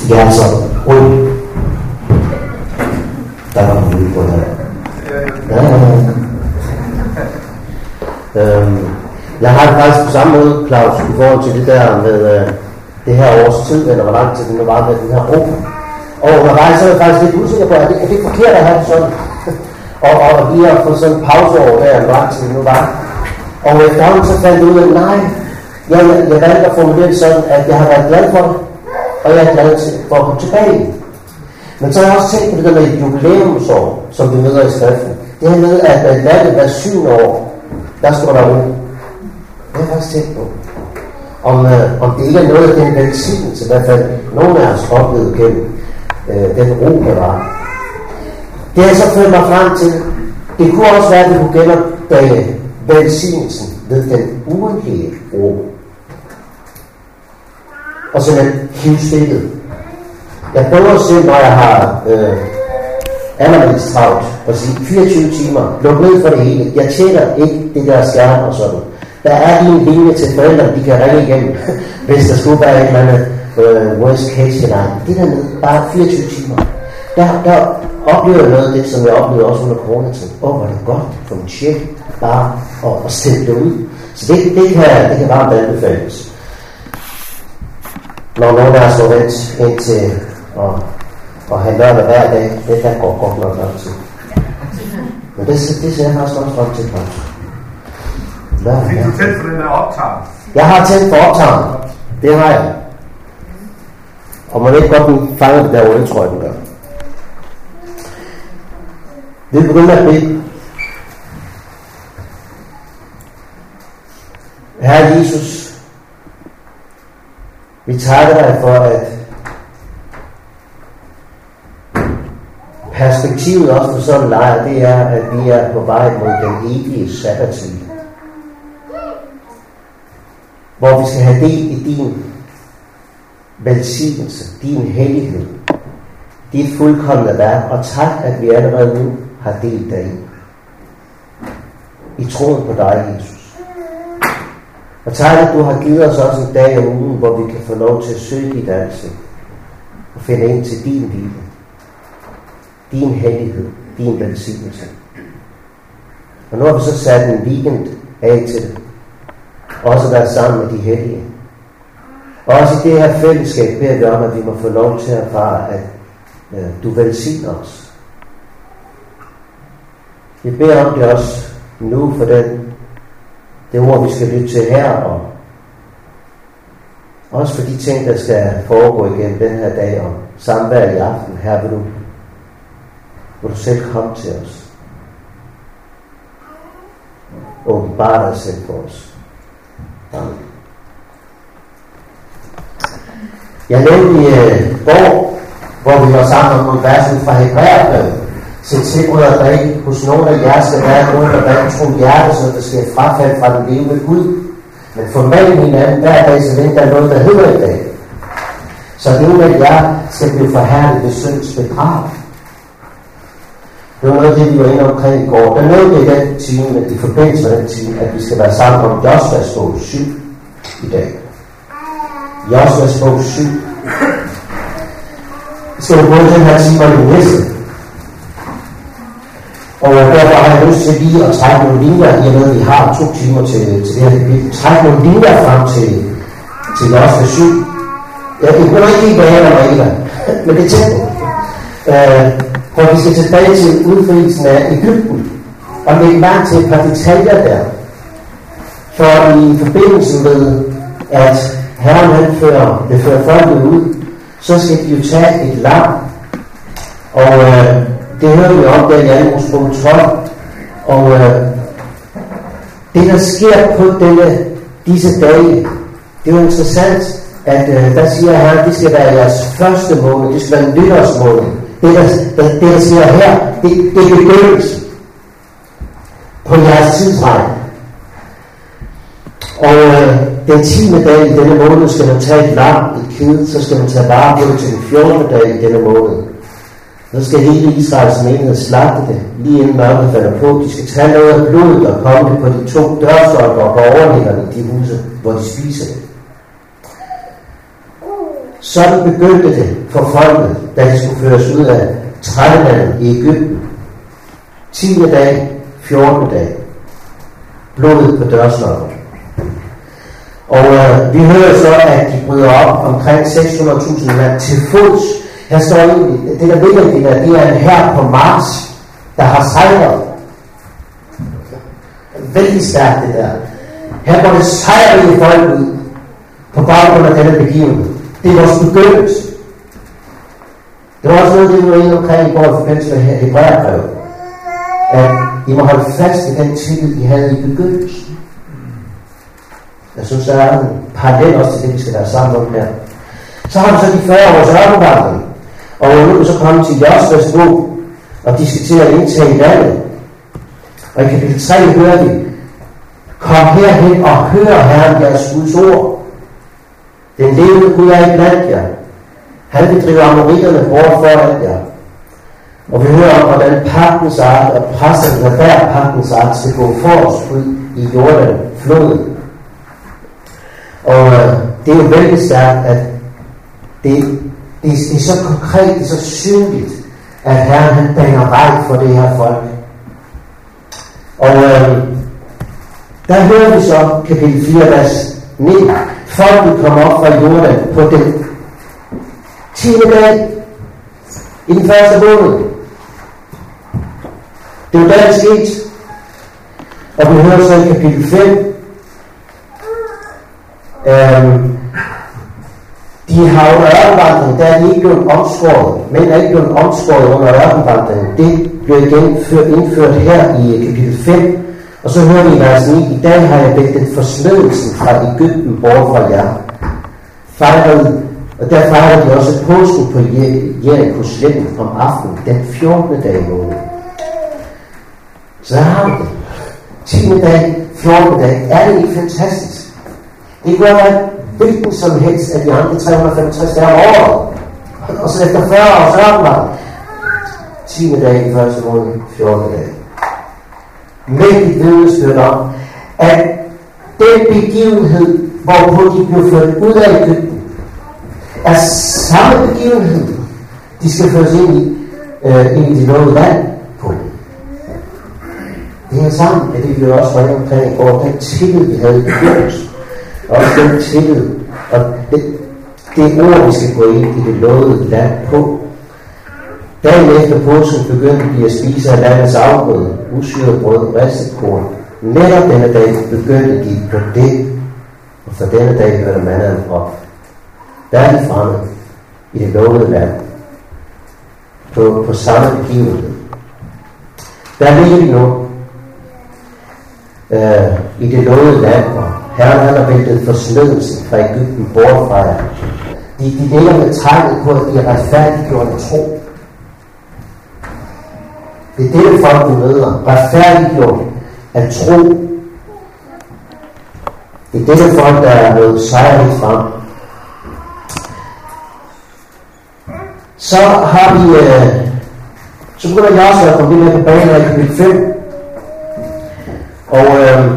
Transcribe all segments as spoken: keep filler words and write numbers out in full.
Ja, altså, rul. Der var en lyd på her. Ja, ja, ja. Øhm, jeg har det faktisk på samme måde, Claus, i forhold til det der med øh, det her års tid, eller hvor lang tid det nu var med den her ro. Og undervejs så er jeg faktisk lidt usikker på, at det, er det forkert at have det sådan. og, og lige at få sådan en pause over der, hvor lang tid det nu var. Og efterhånden så fandt jeg ud af, nej, jeg, jeg, jeg valgte at formulere det sådan, at jeg har været glad for det, og jeg er glad til, for at gå tilbage. Men så har jeg også tænkt på det der med et jubilæumsår, som vi møder i skriften. Det her med, at man valgte hver syvende år, der står der ro. Det har jeg faktisk tænkt på. Om, øh, om det ikke er noget af den velsignelse, i hvert fald nogle af os oplevede gennem øh, den ro, der var. Det har så ført mig frem til, det kunne også være, at vi kunne genopdage velsignelsen ved den uendelige ro. Og simpelthen hive stillet. Jeg prøver selv, når jeg har øh, allermest travlt, at sige fireogtyve timer, luk ned for det hele. Jeg tjener ikke det der skærm og sådan. Der er lige en linje til forældrene, de kan ringe igennem, hvis der skulle være et eller andet øh, worst case scenario. Det der ned, bare fireogtyve timer. Der, der oplever jeg noget af det, som jeg oplevede også under coronatiden. Åh, oh, hvor er det godt for min chef, bare at, at stille det ud. Så det, det, kan, det kan varmt anbefales. Når nogen af os går vent ind til at, at have lørdag hver dag, det der går godt nok nok til. Men det, det ser jeg faktisk også frem til, Claus. Fik du tændt for den her optager? Jeg har tændt for optager. Det har jeg. Og man ikke godt den fanger det der olie, tror jeg, den gør. Vi begynder at bede. Herre Jesus, vi takker dig for, at perspektivet også for sådan en lejr, det er, at vi er på vej mod den evige sabbatshvile. Hvor vi skal have del i din velsignelse, din hellighed, dit fuldkomne værk, og tak, at vi allerede nu har delt dig i troen på dig, Jesus. Og tak, at du har givet os også en dag om ugen, hvor vi kan få lov til at søge dit ansigt og finde ind til din hvile, din hellighed, din velsignelse. Og nu har vi så sat en weekend af til det. Også være sammen med de hellige. Og også i det her fællesskab beder vi om, at vi må få lov til at erfare, at øh, du velsigner os. Vi beder om det også nu for den, det ord, vi skal lytte til her, og også for de ting, der skal foregå igennem den her dag, og samvær i aften. Her vil du, vil du selv komme til os. Åbenbare dig selv for os. Amen. Jeg nævnte i øh, går, hvor vi var sammen om nogle versen fra Hebræerbrevet. Så tilbrød at der ikke hos nogen af jer skal være nogen, der hverken tro hjerte, så der sker frafald fra den levende Gud. Men formeld hinanden hver dag, så længe der er noget, der hedder i dag. Så nogen af jer skal blive forhærdet ved synds bedrag. Det var noget af det, vi var inde omkring i går. Der nævnte i den time, i forbindelse med den time, at vi skal være sammen om Josvas bog syv i dag. Josvas bog syv. Vi skal jo bruge den her time og det næste. Og derfor har jeg lyst til lige at trække nogle linjer, i og med at vi har to timer til, til det her kapitel. Trække nogle linjer frem til, til Josvas syv. Jeg kan ikke helt være eller ikke, men det er tæt på. Uh, For vi skal tilbage til udfrielsen af Egypten og lægge mærke til et par detaljer der. For i forbindelse med, at Herren han fører, det fører folket ud, så skal de jo tage et lam. Og øh, det hører vi om der i Jægerhusbog tolv. Og øh, det der sker på denne, disse dage, det er jo interessant, at øh, der siger Herren, det skal være jeres første måned, det skal være en nytårsmåned. Det der, der, det, der siger her, det, det er begyndelsen på jeres tidsregn. Og øh, den tiende dag i denne måned skal man tage et lam, et kid, så skal man tage vare på det til den fjortende dag i denne måned. Så skal hele Israels menighed slagte det, lige inden mørket falder på. De skal tage noget af blodet og komme det på de to dørstolper og på overliggerne i de huse, hvor de spiser det. Sådan begyndte det for folket, da de skulle føres ud af trættelandet i Egypten. tiende dag, fjortende dag. Blodet på dørsnokken. Og øh, vi hører så, at de bryder op omkring seks hundrede tusind mand til fods. Her står egentlig, det der ligger det der, det er en hær på Mars, der har sejret. Vældig stærkt det der. Her går det sejrige folk ud på baggrund af denne begivenhed. Det er vores begyndelse. Det var også noget, det vi var inde omkring i går i forbindelse med Hebræerbrevet. At I må holde fast i den tillid, I havde i begyndelsen. Jeg synes, der er en parallel også til det, vi skal være sammen om her. Så har vi så de fyrre års ørkenvandring. Og nu er vi så kommet til Josvas bog, og de skal til at indtage landet. Og i kapitel tre hører vi, kom herhen og hør Herren jeres Guds ord. Den levende Gud er iblandt jer. Han vil drive amoritterne bort foran jer. Og vi hører om, hvordan pagtens art og præsterne, der hver pagtens art skal gå for os ud i Jordan, floden. Og øh, det er jo vældig stærkt, at det, det, det er så konkret, det er så synligt, at Herren han baner vej for det her folk. Og øh, der hører vi så kapitel fire, vers nitten. Folket kom op fra Jordan på den tiende dag i den første måned. Det var da det skete. Og vi hører så i kapitel fem, øhm, de har under ørkenvandringen, der er de ikke blevet omskåret, men er ikke blevet omskåret under ørkenvandringen. Det blev igen indført her i kapitel fem. Og så hører vi i vers ni, i dag har jeg vægtet forsmedelsen fra Egypten bort fra jer. Fejrede, og der fejrede de også påsken på Jerikos sletten om aftenen, den fjortende dag i måneden. Så har vi det. tiende dag, fjortende dag. Er det ikke fantastisk? Det kunne være hvilken som helst af de andre tre hundrede og femogtres dage om året. Og så efter fyrre års ørkenvandring. tiende dag i første måned, fjortende dag. Mægtigt vidnesbyrd om, at den begivenhed, hvorpå de blev ført ud af Egypten, er samme begivenhed, de skal føres ind i, øh, ind i det lovede land på. Det er sammen med det, vi også var inde omkring i går, den tillid, vi havde i begyndelsen. Og også den tillid, og det, det ord, vi skal gå ind i det lovede land på. Dagen efter påsken begyndte de at spise af landets afgrøde, usyret brød, ristet korn. Netop denne dag begyndte de på det, og for denne dag hørte manden op. Der er de fremme i det lovede land, på, på samme begivenhed. Der ligger de nu øh, i det lovede land, og Herren han har væltet forsmedelsen fra Egypten bort fra jer. De, de ligger med tegnet på, at de er retfærdiggjort af tro. Det er det, folk vi møder. Retfærdiggjort af tro. Det er det folk, der er noget sejrigt frem. Så har vi, øh, så begynder jeg også at komme lidt med på banen af kapitel fem. Og øh,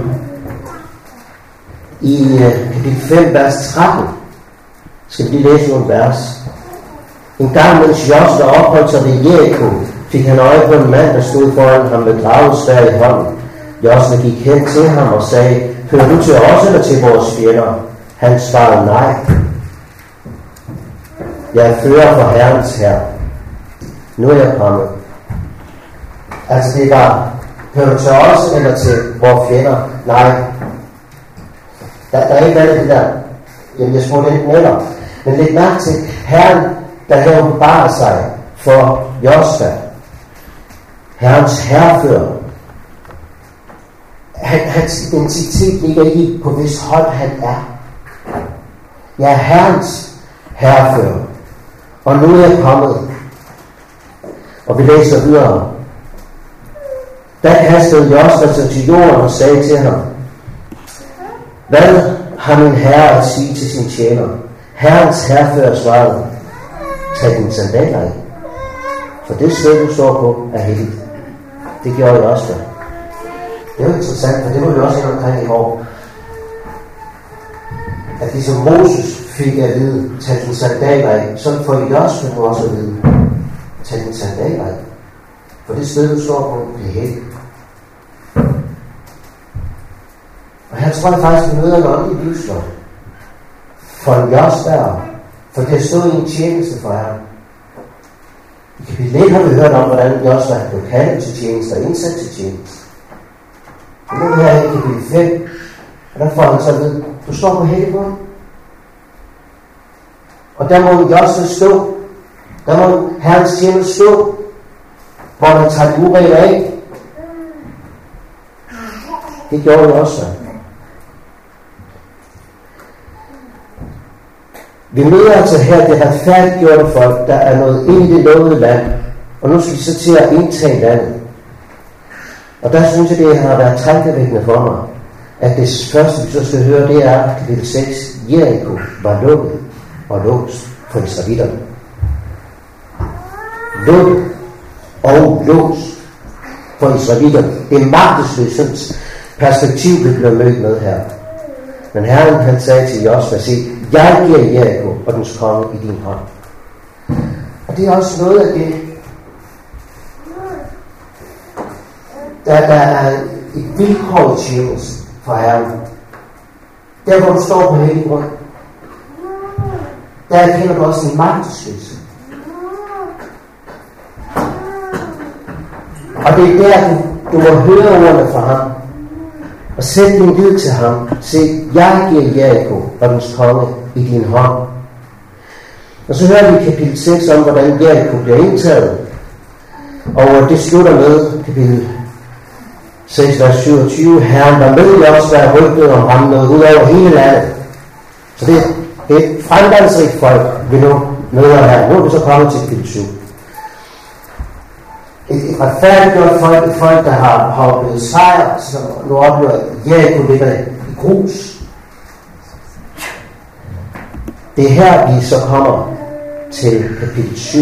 i øh, kapitel fem, vers tretten, skal vi lige læse nogle vers. En gang, mens Josva opholdt sig ved Jeriko, fik han øje på en mand, der stod foran ham med dragesværd i hånden. Josva gik hen til ham og sagde, hører du til os eller til vores fjender? Han svarede nej. Jeg er fører for Herrens hær. Nu er jeg kommet. Altså det var, hører du til os eller til vores fjender? Nej. Der, der er ikke andet det der. Jamen jeg spurgte lidt netop. Men læg mærke til, Herren, der her åbenbarer sig for Josva, Herrens hærfører. Han, hans identitet ligger ikke på hvis hold han er. Jeg er Herrens hærfører. Og nu er jeg kommet. Og vi læser videre. Da kastede Josva sig til jorden og sagde til ham, hvad har min herre at sige til sin tjener? Herrens hærfører svarede, tag dine sandaler af, for det sted du står på er helligt. Det gjorde jeg også. Det er jo interessant, for det var vi også omkring i år. At ligesom Moses fik jeg at vide, tag din sandaler af. Sådan får I det også, men også at vide, tag din sandaler af. For det sted, du står på, det er helt. Og her tror jeg faktisk, vi møder en åndelig livslov. For en jordspærre. For det har stået i en tjeneste for ham. I kapitel et har vi hørt om, hvordan jordspærre blev kaldet til tjeneste og indsat til tjeneste. Og nu her i kapitel fem, og der får han så at vide, du står på helliggrund. Og der må jordspærre stå. Der må Herrens tjener stå, hvor man tager de uregler af. Det gjorde vi også. Vi møder altså her det retfærdiggjorte folk, der er nået ind i det lovede land, og nu skal vi så til at indtage landet. Og der synes jeg, det har været tankevækkende for mig, at det første, vi så skal høre, det er kapitel seks. Jericho var lukket og låst for israelitterne. Lukket og låst for israelitterne. Det er magtesløst perspektiv, vi bliver mødt med her. Men Herren, han sagde til Josva, se, jeg giver Jericho og dens konge i din hånd. Og det er også noget af det, der, der er et vilkår i tjeneste for Herren. Der hvor du står på hellig grund, der erkender du også en magtesløshed. Og det er der, du, du må høre ordene fra ham. Og sæt din lid til ham. Se, jeg giver Jericho og dens konge i din hånd. Og så hører vi i kapitel seks om, hvordan Jericho bliver indtaget. Og det slutter med kapitel seks, vers syvogtyve. Herren var med i os, der rygtet om ham noget ud over hele landet. Så det er et fremgangsrigt folk, vi nu møder her. Nu er vi så kommet til kapitel syv. Et, et retfærdiggjort folk, et folk, der har, har oplevet sejr, som nu oplever Jericho ligger i grus. Det er her, vi så kommer til kapitel syv.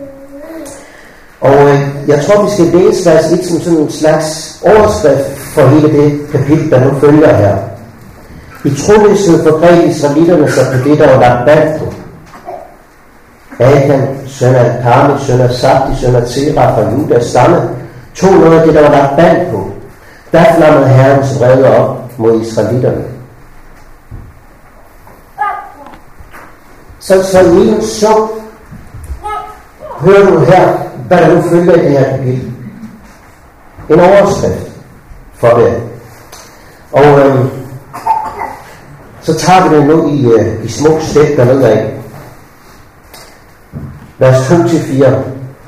Og øh, jeg tror, vi skal læse vers et som sådan en slags overskrift for hele det kapitel, der nu følger her. I troløshed forgreb israelitterne sig på det, der var lagt band på. Akan, søn af Karmi, søn af Sabdi, søn af Zerah fra Judas stamme, tog noget af det, der var lagt band på. Der flammede Herrens vrede op mod israelitterne. Så, så i en suk hører du her, hvad der nu følger i det her kapitel. En overskrift for det. Og øhm, så tager vi det nu i, øh, i små step dernede af. Vers to til fire.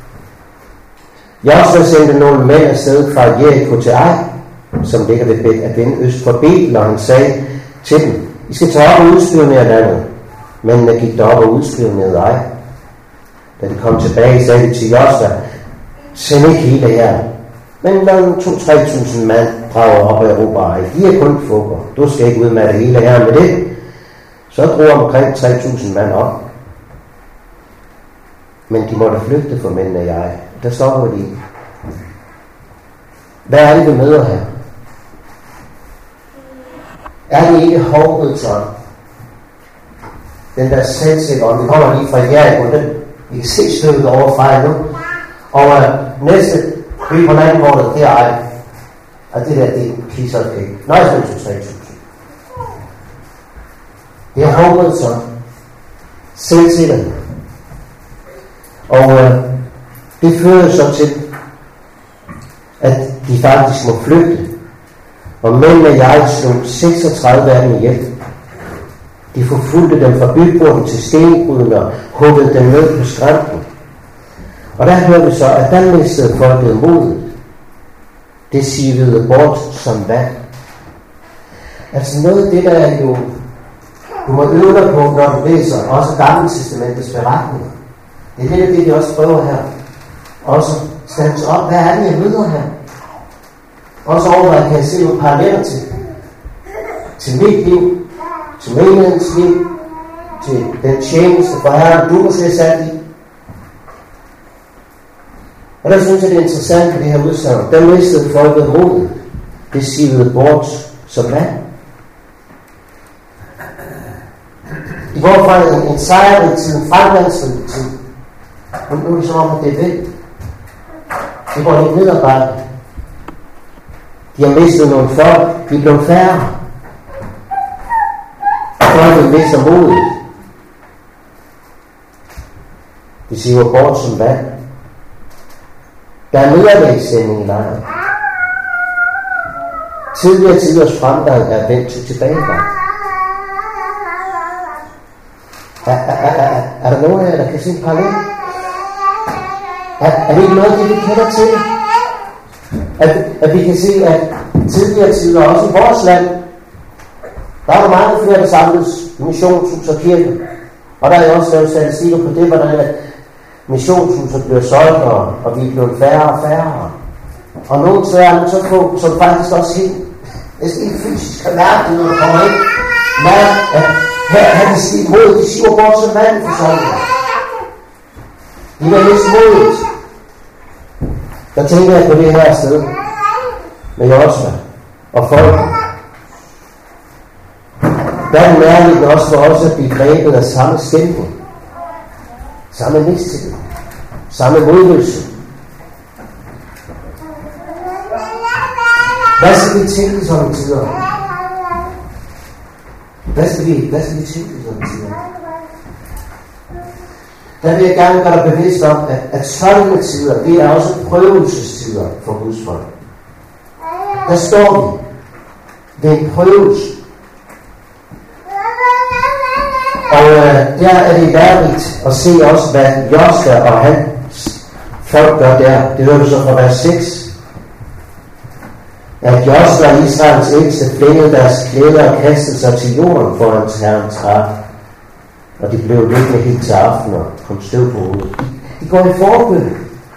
Josva sendte nogle mænd afsted fra Jericho til Ai, som ligger ved Bet Aven øst for Betel, og han sagde til dem, I skal tage op og udspionere landet. Mændene gik derop og udspionerede Ai. Da de kom tilbage, sagde de til Josva, send ikke hele her, men lad to-tre tusind mand drage op og erobre Ai. De er kun fugger. Du skal ikke ud med det hele her med det. Så drog omkring tre tusind mand op. Men de måtte flygte for mændene i Ai. Der stopper de. Hvad er det, vi møder her? Er det ikke håbet sådan? Den der selvsikker, og vi kommer lige fra Jericho, den vi kan se stykket overfra nu. Og uh, næste by på landkortet, det er Ai. Og det der, det er piece of cake. Nøjes til tre tusind. Det er håbet sådan. Selvsikker. Og øh, det fører så til, at de faktisk må flygte. Og mændene og jeg slog seksogtredive af dem ihjel. De forfulgte dem fra byporten til stenbruden og huggede dem ned på skrænten. Og der hører vi så, at der mistede folket modet. Det sivede bort som vand. Altså noget af det, der er jo, du må øve dig på, når du læser også Gamle Testamentets beretninger. Det er lidt af det, vi også prøver her. Også stands op, hvad er det, jeg møder her? Også over, at jeg kan se nogle paralleller til, til mit liv, til menighedens liv, til den tjeneste for Herren, du måske er sat i. Og der synes jeg, det er interessant ved det her udsagn. Der mistede folket modet. Det sivede bort som vand. De De går fra en, en sejrig til en fremgangsrig tid. Og nu er det som om, at det er væk. Det går lidt ned ad bakke. De har mistet nogle folk. De er blevet færre. Folket mister modet. Det siver bort som vand. Der er nederlagsstemning i lejren. Tidligere tiders fremgang er vendt til tilbagegang. Er, er, er, er, er der nogen af jer, der kan se en parallel? Er, er det ikke noget, det vi kender til? At, at vi kan se, at tidligere tider, også i vores land, der er der mange flere, der samles i missionshus og kirker. Og der er også lavet statistikker på det, hvordan at missionshuset bliver solgt, og, og vi er blevet færre og færre. Og nogle svære så få, som faktisk også helt, næsten helt fysisk kan mærke det, når der kommer ind. Mærke, at her er det stigt mod, de siver bort som vand for sådan. De vil miste modet. Der tænker jeg på det her sted med Josva og folket. Der er det nærligt også for os at blive grebet af samme skænding, samme mistillid, samme modløse. Hvad skal vi tænke sådan tider? Hvad skal vi, hvad skal vi tænke sådan tider? Der vil jeg gerne gøre dig bevidst om, at, at sådanne tider, det er også prøvelsestider for Guds folk. Der står vi ved en prøvelse. Og øh, der er det værdigt at se også, hvad Josva og hans folk gør der. Det hører du så fra vers seks. At Josva og Israels ældste flængede deres klæder og kastede sig til jorden foran Herrens trap. Og de blev liggende helt til aften og kom støv på hovedet. De går i forbøn.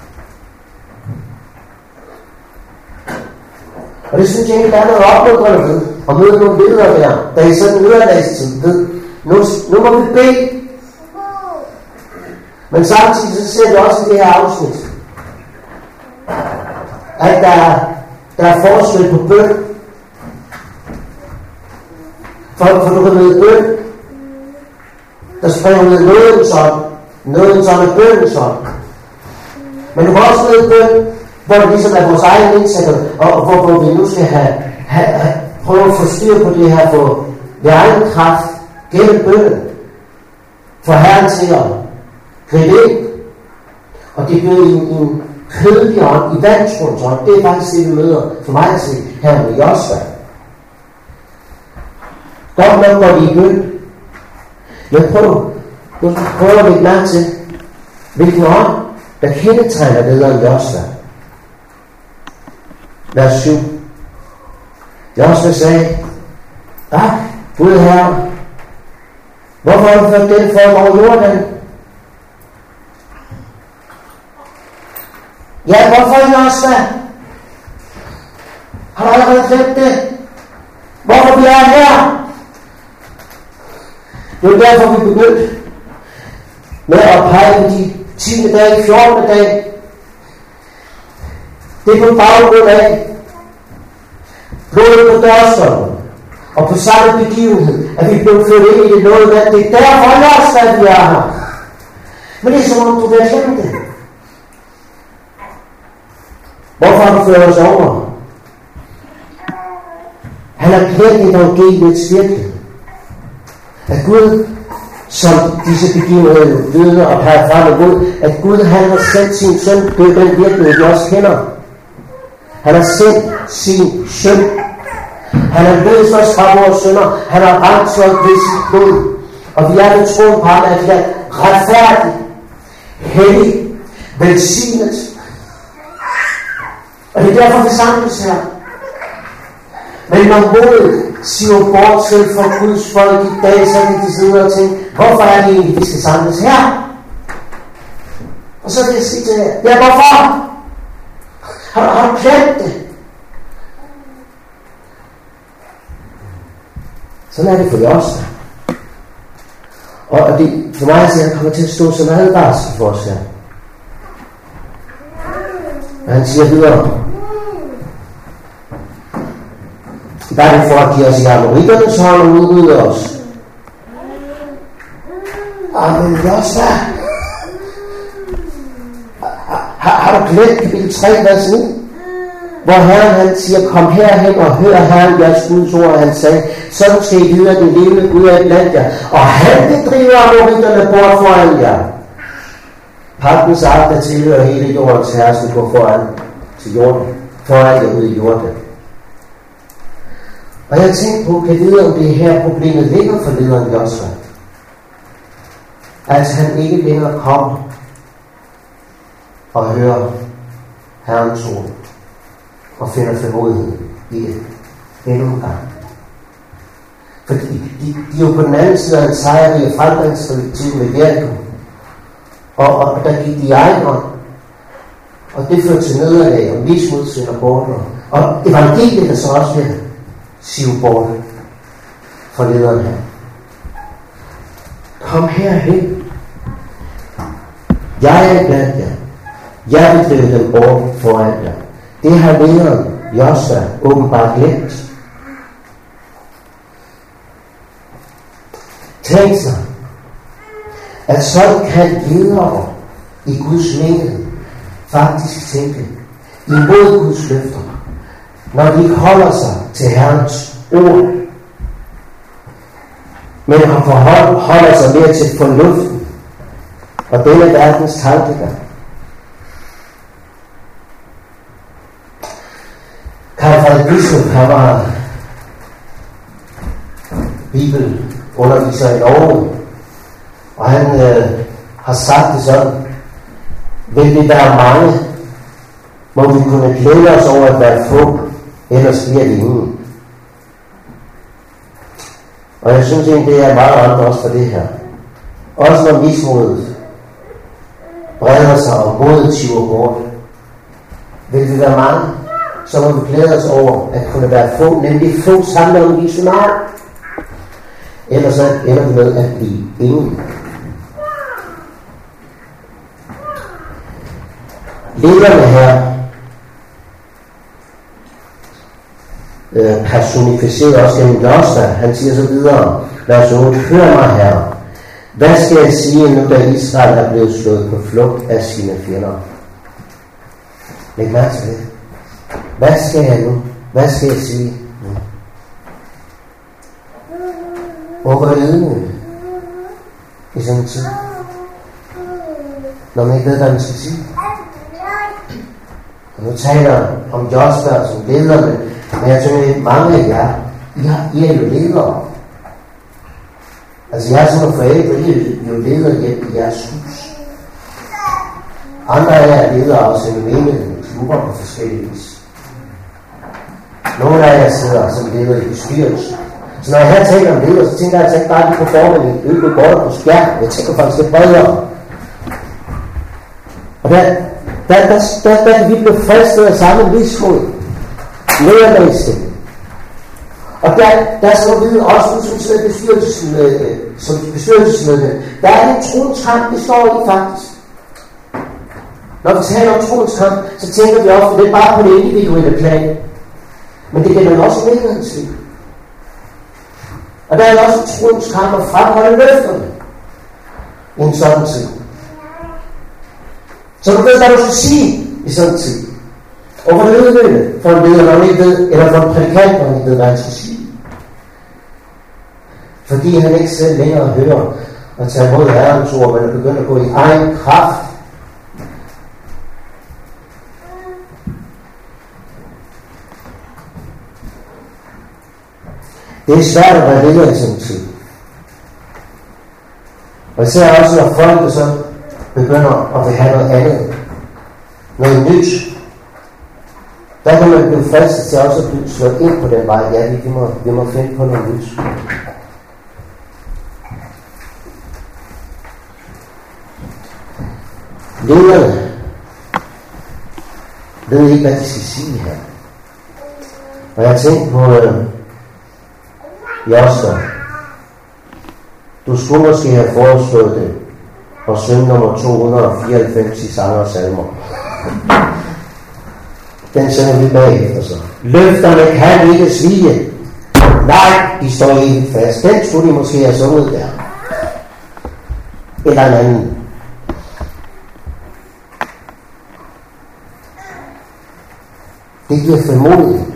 Og det synes jeg ikke, der er noget opmuntrende ved. Og møde nogle ledere der, der i sådan en nederlagstid ved. Nu, nu må vi bede. Men samtidig så ser vi også i det her afsnit, at der, der er forskel på bøn. For, for du kan møde bøn, der springer ud af nådens ånd. Nådens ånd er bønnens ånd. Men du kan også møde bøn, hvor det ligesom er vores egen indsætter, og hvor, hvor vi nu skal have, have, have, prøve at få styr på det her, få ved egen kraft, gennem bønnen, for Herren til at gribe ind. Og det bliver i en, en kødelig ånd, i vantroens ånd. Det er faktisk det, vi møder for mig at se her med Josva. Godt nok går de i bøn. Men prøv, nu prøver vi et mærke til, hvilken ånd, der kendetegner lederen Josva. Vers syv. Josva sagde, ah, Gud Herre, hvorfor har du ført dette folk over Jordan? Ja, hvorfor Josva? Har du allerede glemt det? Hvorfor vi er her? Det er derfor vi begyndte med at pege på de tiende dag, fjortende dag. Det er på baggrund af blodet på dørstokken. Og på samme begivenhed, at vi blev ført ind i det noget vand. Det er derfor også, at vi er her. Men det er som om du vil kende det. Hvorfor har du ført os over? Han har kendt evangeliets virkelighed. At Gud, som disse begivenheder vidner og peger frem af Gud, at Gud han har sendt sin søn, det er den virkelighed, vi også kender. Han har sendt sin søn. Han har løst os fra vores synder. Han har ramt os ved sit blod. Og vi er ved troen på ham, at vi er retfærdige, hellige, velsignet. Og det er derfor, vi samles her. Men når modet siver bort selv for Guds folk i dag, så kan de sidde og tænke, hvorfor er det egentlig, vi skal samles her? Og så vil jeg sige til jer, ja, hvorfor? Har, har du glemt det? Sådan er det for os. Og det, for mig så kommer til at stå som advarsel for os her. Og han siger videre, bare det for at give os i amorikernes hånd og udrydde os. Amen, Josva. Har, har du glemt kapitel tre, vers ni? Hvor Herren han siger, kom herhen og hør Herren jeres Guds ord, han sagde, sådan skal I vide, den levende Gud er blandt jer, og han vil drive amoritterne bort foran jer. Pagtens ark, der tilhører hele jordens herre, skal gå foran til jorden, foran jer ud i jorden. Og jeg tænkte på, kan vide, om det her problemet ligger for lederen Josva. At han ikke længere kommer og hører Herrens ord og finder formodighed i det endnu en gang. Fordi de, de er jo på den anden side af en sejrige fremgangsperspektiv med Jericho. Og, og der gik de egen ånd. Og det førte til nederlag og mismod sender bort. Og evangeliet er så også ved at sive bort for lederen her. Kom herhen. Jeg er blandt jer. Jeg vil drive dem bort foran jer. Det har lederen Josva åbenbart glemt. Tænk sig, at sådan kan ledere i Guds menighed faktisk tænke imod Guds løfter, når de ikke holder sig til Herrens ord, men han forholder sig mere til fornuften og denne verdens tankegang. Karl Frederik Bistrup, han var bibelunderviser i Norge, og han øh, har sagt det sådan: vil det være mange, må vi kunne glæde os over at være få, ellers bliver det ingen. Og jeg synes egentlig, det er meget andet også for det her. Også når mismodet breder sig og modet siver bort. Vil det være mange, så må vi glæde os over at kunne være få, nemlig få samlet om Jesu navn. Ellers ender det med at blive ingen. Lederne her øh, personificeret også gennem Josva. Han siger så videre, vers otte, hør mig herre, hvad skal jeg sige nu, da Israel er blevet slået på flugt af sine fjender? Læg mærke til det. Hvad skal jeg nu? Hvad skal jeg sige nu? Hvorfor er det ydmygende i sådan en tid, når man ikke ved, hvad man skal sige? Og nu taler jeg om Josva som leder, men jeg tænker, mange af jer, I, har, I er jo ledere. Altså jeg som forældre, I er jo ledere hjem i jeres hus. Andre af jer er ledere også i menigheden, i klubber på forskellige vis. Nogle af jer sidder som ledere i bestyrelsen. Så når jeg her taler om ledere, så tænker jeg, at jeg ikke bare lige på formanden i Ølbe Gård på Skjern. Jeg tænker faktisk lidt bredere. Og der, der, der, der, der kan vi blive fristet af samme mismod. Lederlæse. Og der, der skal du vide, også nu som sidder bestyrelsesmedlem, som bestyrelsesmedlem, der er en troens kamp, vi står i faktisk. Når vi taler om troens kamp, så tænker vi ofte, det er bare på det individuelle plan. Men det gælder også i menigheden liv. Og der er også en troens kamp at fremholde løfterne i en sådan tid. Så du ved, hvad du skal sige i sådan en tid. Og hvor det ydmygende for en leder, når man ikke ved, eller for en prædikant, når man ikke ved, hvad han skal sige. Fordi han ikke selv længere hører og tager imod Herrens ord, men er begyndt at gå i egen kraft. Det er svært at være leder i sådan en tid. Og især også, når folk så begynder at vil have noget andet. Noget nyt. Der kan man blive fristet til også at blive slået ind på den vej. Ja, vi må, vi må finde på noget nyt. Lederne ved ikke, hvad de skal sige her. Og jeg tænkte på øh, Josva. Du skulle måske have foreslået det og synge nummer to hundrede og fireoghalvfems i Sanger og Salmer. Den synger vi bagefter så. Løfterne kan ikke svige. Nej, de står ikke fast. Den skulle de måske have sunget der. eller en anden. Det giver frimodighed.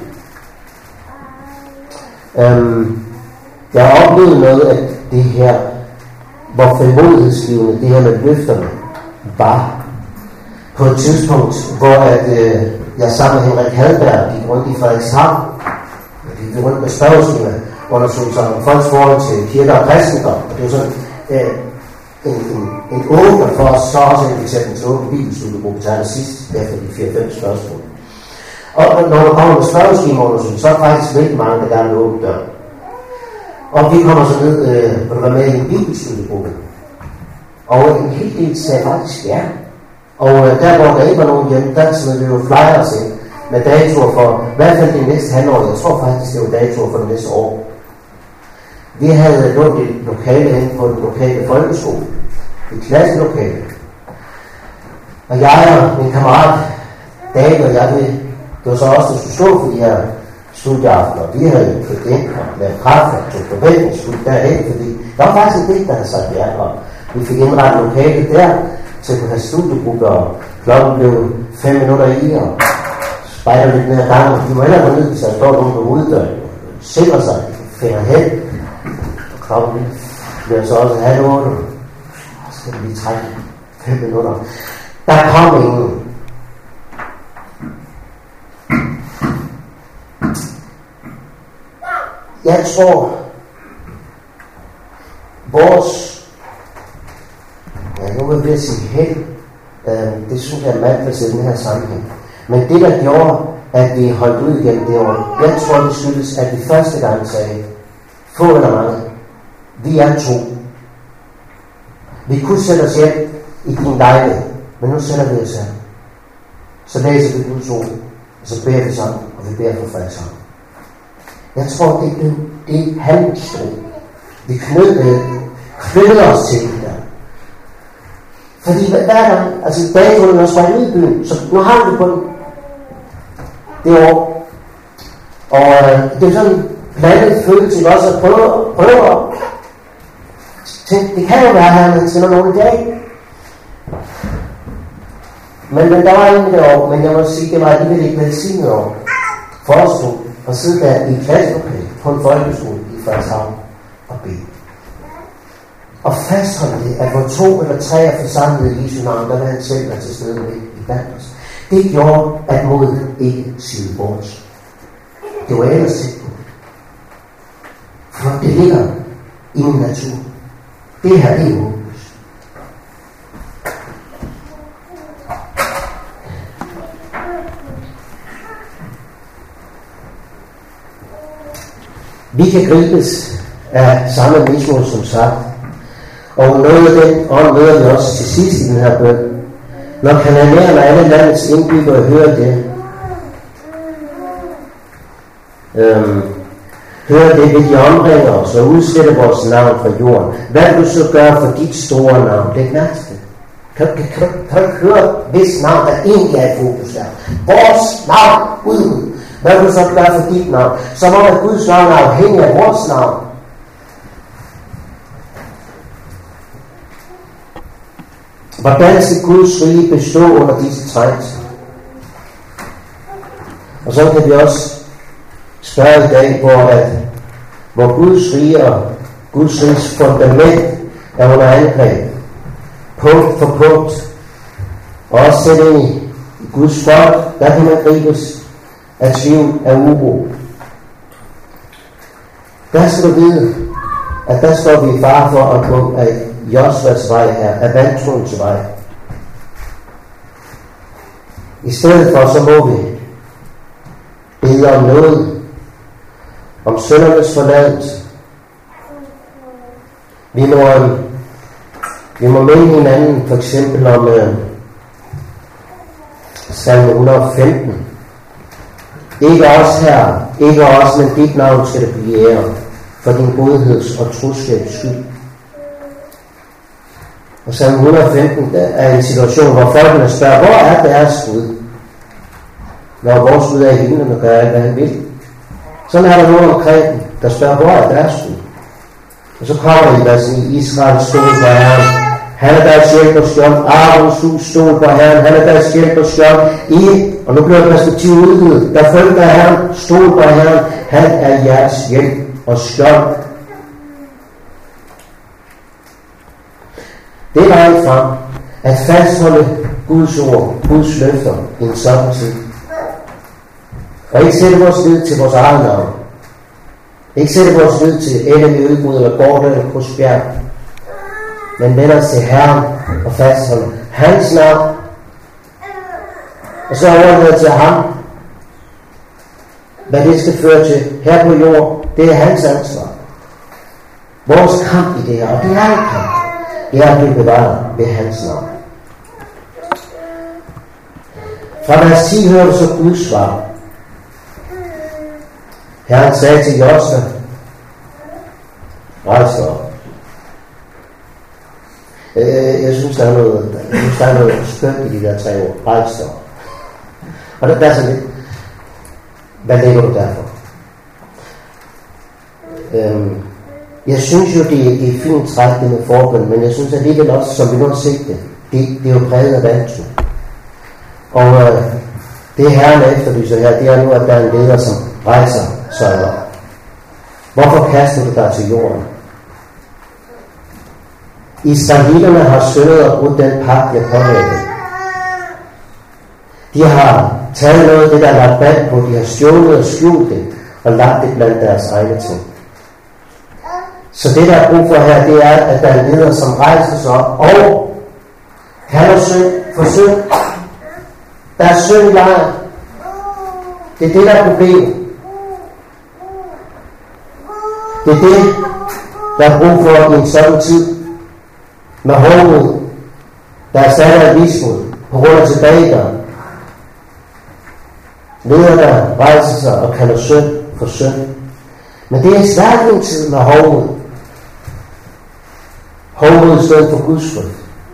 Øhm, jeg har oplevet noget af det her, hvor frimodighedsgivende det her med løfterne var. På et tidspunkt, hvor at, øh, jeg sammen med Henrik Hadberg gik rundt i Frederikshavn, vi gik rundt med spørgeskema, undersøgelser om folks forhold til kirker og kristendom, og det var sådan øh, en, en, en åbner for os, så også invitere dem til åbne bibelstudiegruppe til allersidst, efter de fire fem spørgsmål. Og når der kommer med spørgeskemaundersøgelser, så er der faktisk virkelig mange, der gerne vil åbne døren. Og vi kommer så ned, øh, hvor der var med i en bibelstudiegruppe. Og en hel del sagde faktisk ja. Og øh, der hvor der ikke var nogen hjemme, der smed vi jo flyers ind med datoer for, i hvert fald det næste halvår. Jeg tror faktisk, det var datoer for det næste år. Vi havde lånt et lokale hen på den lokale folkeskole. Et klasselokale. Og jeg og min kammerat, David og jeg, det var så også, der skulle stå for de her studieaftener. Vi havde jo købt ind og lavet kaffe og tog på væk og skulle derhen, fordi der var faktisk en del, der havde sagt ja. Og vi fik indrettet lokalet der, til at kunne have studiegruppe, og klokken blev fem minutter i, og spejder lidt ned ad gangen. De må hellere gå ned, hvis der står nogen på hoveddøren, og sikrer sig, finder hen. Og klokken bliver så også halv otte, og så skal vi lige trække fem minutter. Der kom ingen. Jeg tror, vores Ja, nu vil jeg sige held. Øh, det synes jeg er malplaceret i den her sammenhæng. Men det, der gjorde, at vi holdt ud igennem det år, jeg tror, det skyldes, at vi første gang sagde, få eller mange, vi er to. Vi kunne sætte os hjem i din lejlighed, men nu sætter vi os her. Så læser vi Guds ord, og så beder vi sammen, og vi beder for fred sammen. Jeg tror, det blev det handelsstro. Vi knyttede os til det der. Fordi hver gang, altså datoen er sprængt ud i byen, så nu har vi på den det år. Og øh, det er sådan en blandet følelse også at prøve, prøve at tænke, det kan jo være her, man sender nogen i dag. Men, men der var ingen det år, men jeg må sige, det var alligevel ikke velsignet år for os to at sidde der i klasselokale på en folkeskole i Frederikshavn og bede. Og fastholde det, at hvor to eller tre er forsamlet i Jesu navn, der vil han selv være til stede med i blandt os. Det gjorde, at modet ikke side bort. Det var ellers tæt på. For det ligger i min natur. Det her, det er håbløst. Vi kan gribes af samme mismod, som sagt. Og noget af den ånd møder vi også til sidst i den her bøn. Når kananæerne og alle landets indbyggere hører det, øhm, hører det, vil de omringer os og udsætte vores navn fra jorden. Hvad vil du så gøre for dit store navn? Det er knæst. Kan du kan, kan, kan høre, hvis navn der egentlig er i fokus der? Vores navn ud. Hvad vil du så gøre for dit navn? Så må at Guds navn er afhængig af vores navn. Hvordan skal Guds rige bestå under disse trængelser? Og så kan vi også spørge i dag, hvor, at, hvor Guds rige og Guds riges fundament er under angreb. Punkt for punkt. Og også sæt ind i, i Guds folk, der kan man gribes af tvivl af uro. Der skal du vide, at der står vi i fare for at gå af Josvas vej her, af vantroens vej. I stedet for, så må vi bede om noget, om syndernes forladelse. Vi må, vi må minde hinanden, for eksempel om uh, salme et hundrede og femten. Ikke os her, ikke os, men dit navn skal det blive ære, for din godheds og troskabs skyld. Og salme et hundrede og femten er en situation, hvor folkene spørger, hvor er deres Gud? Når vores Gud er i himlen og gør alt, hvad han vil. Sådan er der nogen omkring, der spørger, hvor er deres Gud? Og så kommer i vers ni, Israels stol for Herren, Han er deres hjælp og skjold. Arons hus, stol på Herren. Han er deres hjælp og skjold. I, og nu bliver perspektivet udvidet. Der frygter Herren, stol på Herren. Han er jeres hjælp og skjold. Det er vejen frem, at fastholde Guds ord, Guds løfter i en sådan tid. Og ikke sætte vores lid til vores eget navn. Ikke sætte vores lid til endelige udbrud eller gård eller krusbjerg. Men vend os til Herren og fastholde hans navn. Og så overlade til ham. Hvad det skal føre til her på jorden, det er hans ansvar. Vores kamp i det her, og det er en kamp, det er at blive bevaret ved hans navn. Fra vers ti hører du så Guds svar. Herren sagde til Josua, rejs dig op. Jeg, jeg synes, der er noget, jeg synes, der er noget skønt i de der tre ord. Rejs dig op. Og der, der er sådan lidt, hvad lægger du derfor? Øhm, jeg synes jo, det er, det er fint træk, det med forbøn, men jeg synes alligevel også, som vi nu har set det, det, det er jo præget af vantro. Og øh, det Herren efterlyser her, det er nu, at der er en leder, som rejser sig op. Hvorfor kaster du dig til jorden? Israelitterne har syndet og brudt den pagt, jeg pålægger. De har taget noget af det, der er lagt bag på. De har stjålet og skjult det, og lagt det blandt deres egne ting. Så det, der er brug for her, det er, at der er en leder, som rejser sig op og kalder synd for synd. Der er synd i lejren. Det er det, der er problemet. Det er det, der er brug for i en sådan tid. Med hårdhed, der er stadig af vismod på grund af tilbagegang. Leder, der rejser sig og kalder synd for synd. Men det er svært en tid med hårdhed. Hårdhed i stedet for Guds frygt.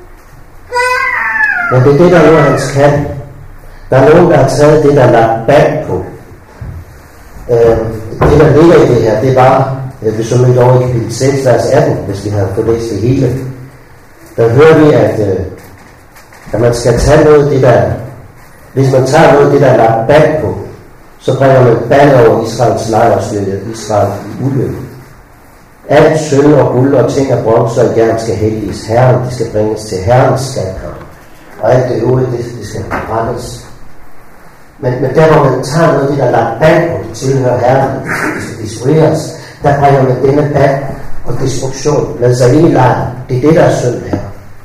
Men det er det, der nu er hans kald. Der er nogen, der har taget det, der er lagt bag på. Øh, det, der ligger i det her, det var, hvis vi mødte over i kapitel seks, vers atten, hvis vi havde fået læst det hele. Der hører vi, at, øh, at man skal tage noget af det, der, hvis man tager noget af det, der er lagt bag på, så bringer man band over Israels lejr og styrker Israel i ulykke. Alt sølv og guld og ting af bronze og jern skal helliges Herren, det skal bringes til Herrens skatkammer. Og alt det øvrige, det, det skal brændes. Men, men der, hvor man tager noget af det, der er lagt bag på, det tilhører Herren, det skal destrueres, der bringer man denne bag og destruktion. Lad sig ind i lejren. Det er det, der er synd her.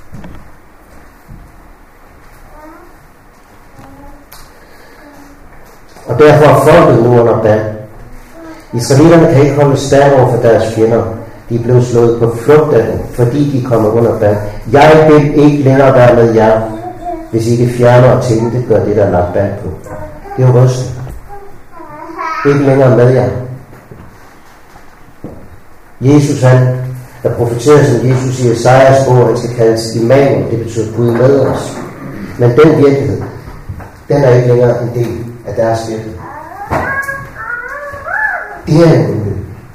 Og derfor er folket nu under band. Israelitterne kan ikke holde stærk over for deres fjender. De er blevet slået på flugt af dem, fordi de kommer under band. Jeg vil ikke længere være med jer, hvis I ikke fjerner og tænke, gør det, der er lagt band på. Det er jo rystet. Ikke længere med jer. Jesus, han er profeteret som Jesus i Esajas bog, han skal kaldes Immanuel, det betyder Gud med os. Men den virkelighed, den er ikke længere en del af deres virkelighed. Det er en ulykke.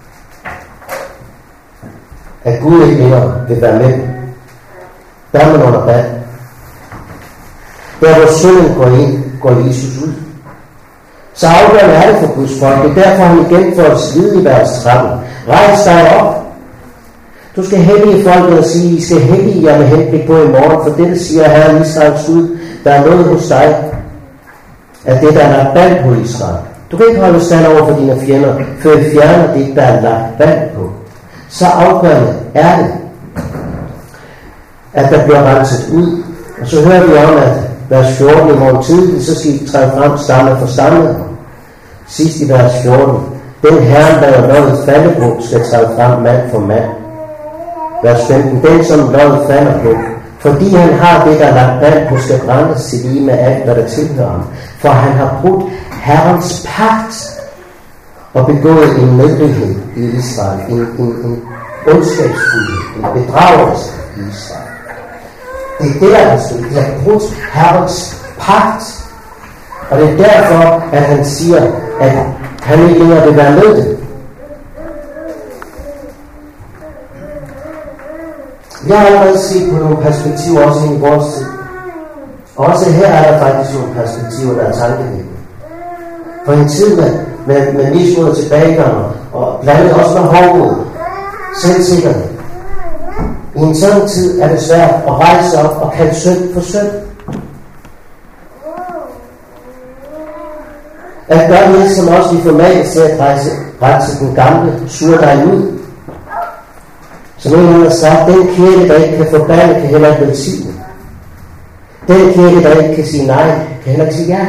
At Gud ikke længere vil være med. Der er man under band. Der hvor synden går ind, går Jesus ud. Så afgørende er det for Guds folk. Det er derfor han igen får os vide i vers tretten. Rejs dig op. Du skal hellige folket og sige, I skal hellige jer med henblik på i morgen, for det siger Herren Israels Gud, der er noget hos dig, at det der er lagt band på Israel. Du kan ikke holde stand over for dine fjender, før I fjerner det, der er lagt band på. Så afgørende er det, at der bliver renset ud. Og så hører vi om, at vers fjorten i morgen tidligt, så skal I træde frem stamme for stamme. Sidst i vers fjorten. Den Herren, der er løjet falde på, skal træde frem mand for mand. Vers femten. Den, som løjet falder på, fordi han har det, der er lagt band på, skal brændes til lige med alt, hvad der tilhører ham. For han har brudt Herrens pagt og begået en nedrighed i Israel. En, en, en ondskabsfuldhed, en bedragelse i Israel. Det er det, der er sket. De har brudt Herrens pagt. Og det er derfor, at han siger, at han ikke længere vil være med det. Jeg har allerede set på nogle perspektiver også i vores tid. Også her er der faktisk nogle perspektiver, der er tankevækkende. For en tid med, med, med mismod og tilbagegang, og blandet også med hovmod, selvsikkerhed. I en sådan tid er det svært at rejse op og kalde synd for synd. At gøre det, som også vi formelt til at rejse, rejse den gamle surdej ud. Som en har sagt, den kirke, der ikke kan forbande, kan heller ikke velsigne. Den kirke, der ikke kan sige nej, kan heller ikke sige ja.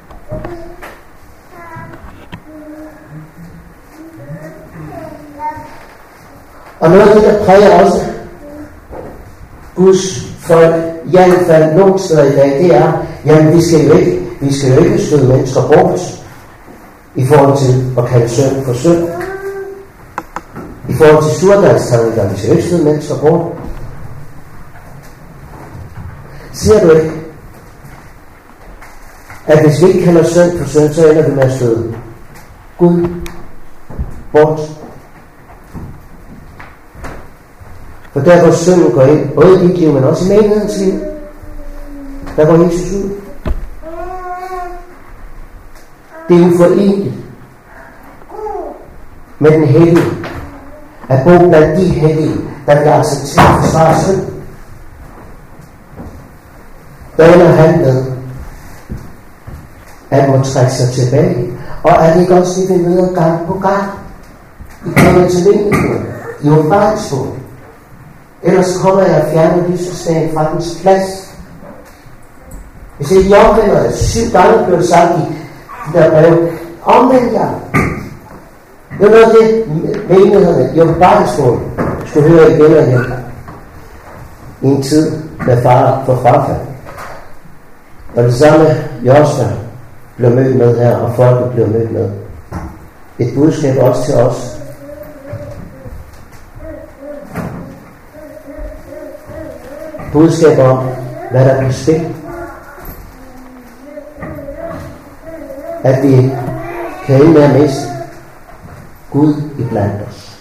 Og noget af det, der præger også Guds folk, i hvert fald nogle steder i dag, det er, jamen vi skal jo ikke, vi skal jo ikke støde mennesker bort i forhold til at kalde synd for synd. I forhold til surdejstanker, vi skal jo ikke støde mennesker bort. Siger du ikke, at hvis vi ikke kalder synd for synd, så ender vi med at støde Gud bort? For der hvor synden går ind, både i dit liv, men også i menighedens liv, der går Jesus ud. Det er uforeneligt med den hellige, at bo blandt de hellige, der vil acceptere at forsvare synd. Der ender han med at må trække sig tilbage. Og er det ikke også det, vi møder gang på gang? I kommer til menigheden, i åbenbaringsbogen. Ellers kommer jeg og fjerner lysestagen fra dens plads. Hvis ikke I omvender det, syv gange blev det sagt i de der brev, omvend jer. Det er noget af det, menighederne i åbenbaringsbogen skulle høre igen og igen. I en tid med far for frafald. Og det samme Josva blev mødt med her, og folket blev mødt med. Et budskab også til os. Budskab om, hvad der er på spil. At vi kan ende med at miste Gud iblandt os.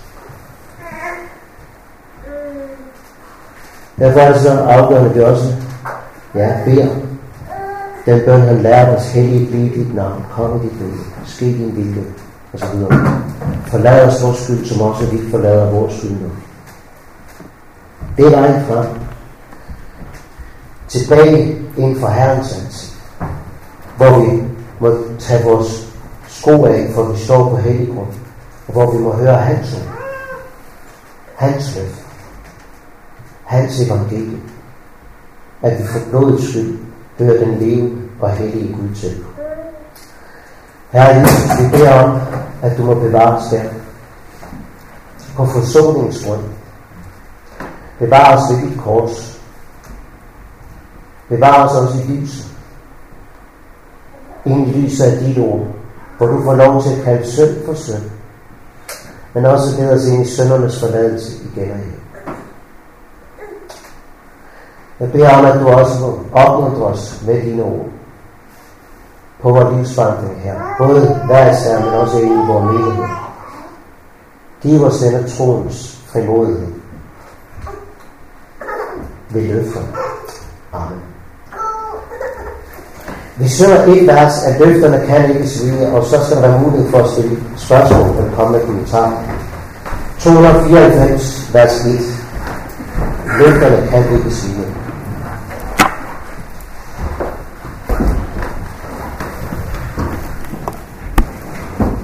Derfor er det så afgørende, at vi også ja, beder. Den bøn, han lærte os, helligt blive dit navn, komme dit vilje, ske din vilje, og så videre. Forlad os vores skyld, som også vi forlader vores skyld nu. Det er vejen frem. Tilbage inden for Herrens ansigt, hvor vi må tage vores sko af, for vi står på hellig grund, og hvor vi må høre hans ord, hans løfter, hans evangelie, at vi for blodets skyld hører den levende og hellige Gud til. Herre Jesus, vi beder om, at du må bevare os der på forsoningsgrund. Bevar os ved dit kors. Bevar os også i lyset. Inden lyset af dit ord, hvor du får lov til at kalde synd for synd, men også lede os ind i syndernes forladelse igen og igen. Jeg beder om, at du også må opmuntre os med dine ord på vores livsvandring her. Både hver især, men også inde i vores menighed. Giv os denne troens frimodighed ved løfterne. Amen. Vi synger et vers, at løfterne kan ikke svige, og så skal der være mulighed for at stille spørgsmål eller komme med kommentarer. to hundrede fireoghalvfems, vers et. Løfterne kan ikke svige.